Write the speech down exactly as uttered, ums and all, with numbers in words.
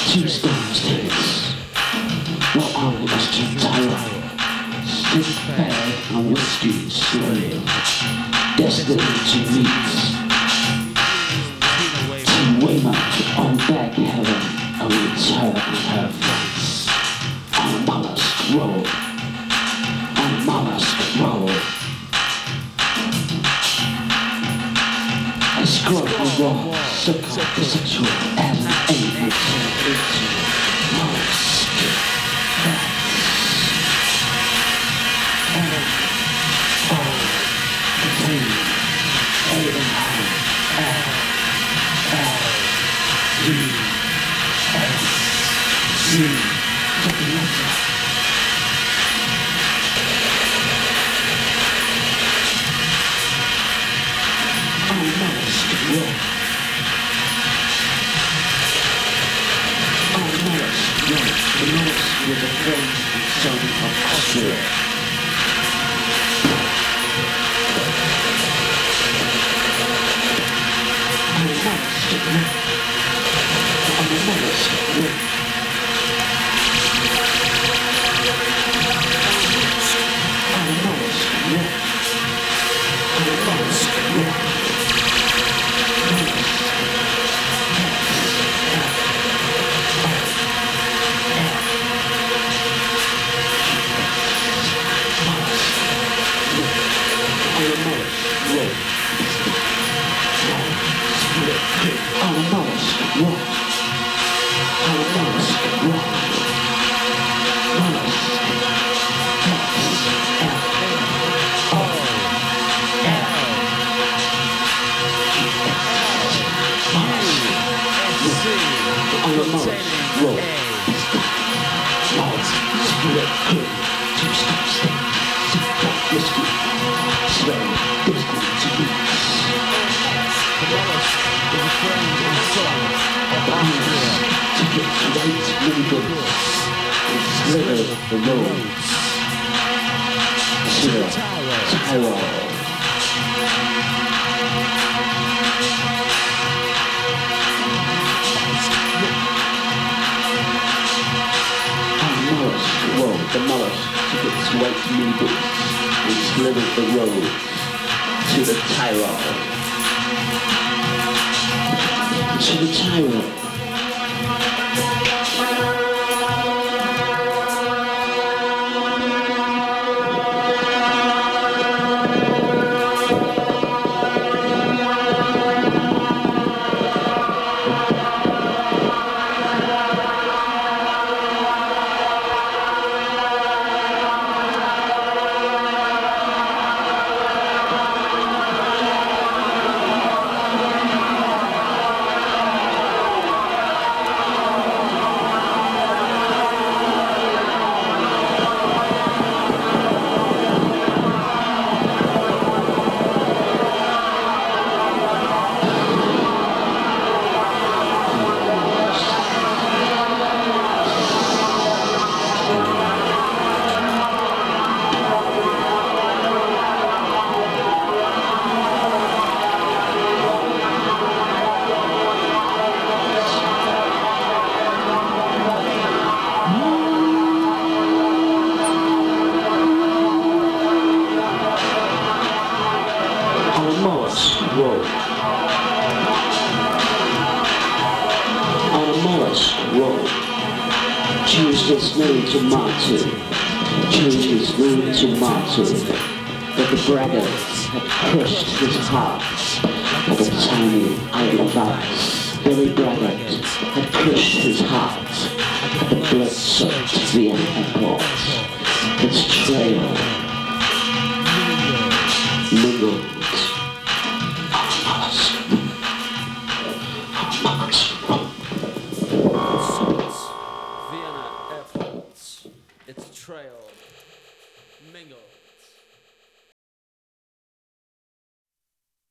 Two stone sticks. What on is to tower? Stick bag and whiskey slave. Destined to meet. To Weymouth on back heaven awaits her and her friends. On a mollusk roll. On a mollusk roll. A scroll of raw, psychosexual as an ape. Mollusk. That's. And all the thing. A and I. L. L. U. S. Z. Fucking letter. On a mollusk roll. On a mollusk roll. The mollusk was a friend and son of Austria. On a mollusk roll. On a mollusk roll. On a mollusk roll. On a mollusk roll. On a mollusk roll. On a mollusk roll. Mollusk. X. L. O. L. Mollusk. On a mollusk roll. Mollusk. Spirit good. Two stop stick. Sip black whiskey. Swearing. Destined to reach. The mollusk is a friend and son of Austria. Tickets, rates, minibus. Slither the roads. To the Tyrol. On the mollusk road, the mollusk took its white minibus and slithered the road to the Tyrol. To the Tyrol. His name to Martin, changed his name to Martin, but the braggart had crushed his heart of a tiny idle vice. Billy Braggart had crushed his heart at the blood-soaked Vienna airport. Its trail mingled Trail mingle.